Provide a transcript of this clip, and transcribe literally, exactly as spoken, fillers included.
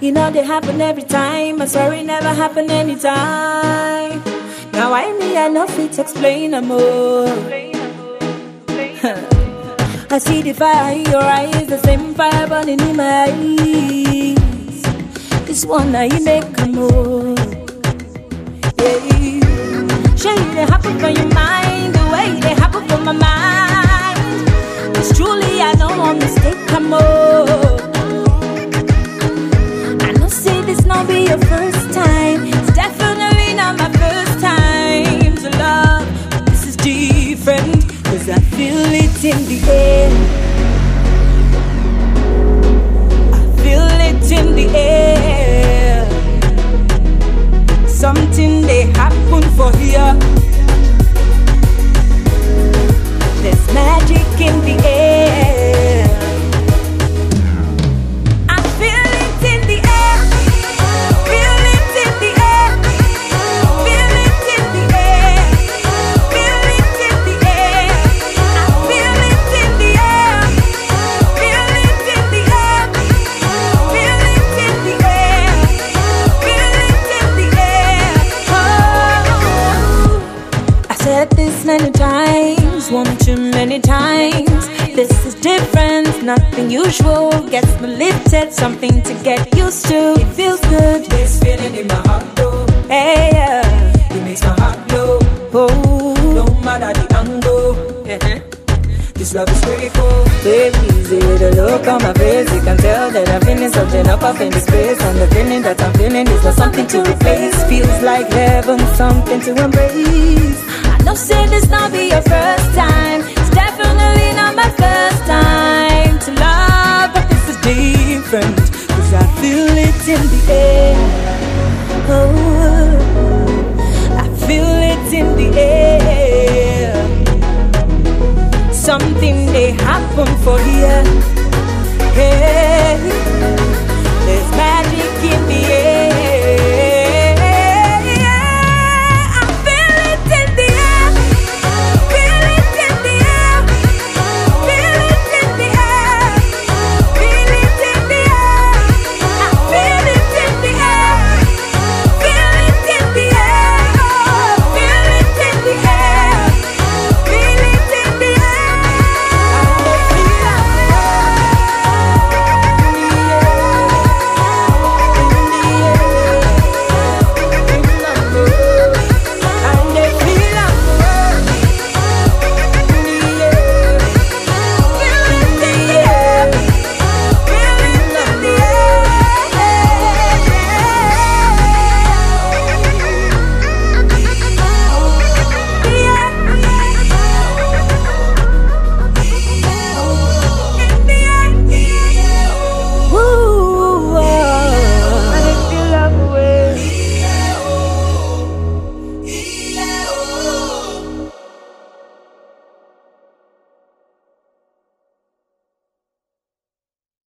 You know they happen every time. I swear it never happen anytime. Now I me I know fit explain no more. I see the fire in your eyes, the same fire burning in my eyes. This one now you make a move. Yeah. Show you they happen from your mind, the way they happen from my mind. It's truly I don't want mistake come more. I know say this not be your first time. It's definitely not my first time to love. But this is different, cause I feel it in the air. I feel it in the air. Something they happen for here. There's magic in the air. I feel it in the air. Feel it in the air. Feel it in the air. Feel it in the air. I feel it in the air. Feel it in the air. Feel it in the air. Feel it in the air. Oh, I said this many times, one too many times. This is different, nothing usual. Gets me lifted, something to get used to. It feels good. This feeling in my heart, though, Hey, yeah. it makes my heart glow. Oh, No matter the angle, uh-huh. this love is critical. Baby, easy with a look on my face. You can tell that I'm feeling something up up in the space. And the feeling that I'm feeling is not something to replace. Feels like heaven, something to embrace. I know say this not be your first time. It's definitely not my first time to love. But this is different, cause I feel it in the air. Oh, I feel it in the air. Something they happen for here. Hey.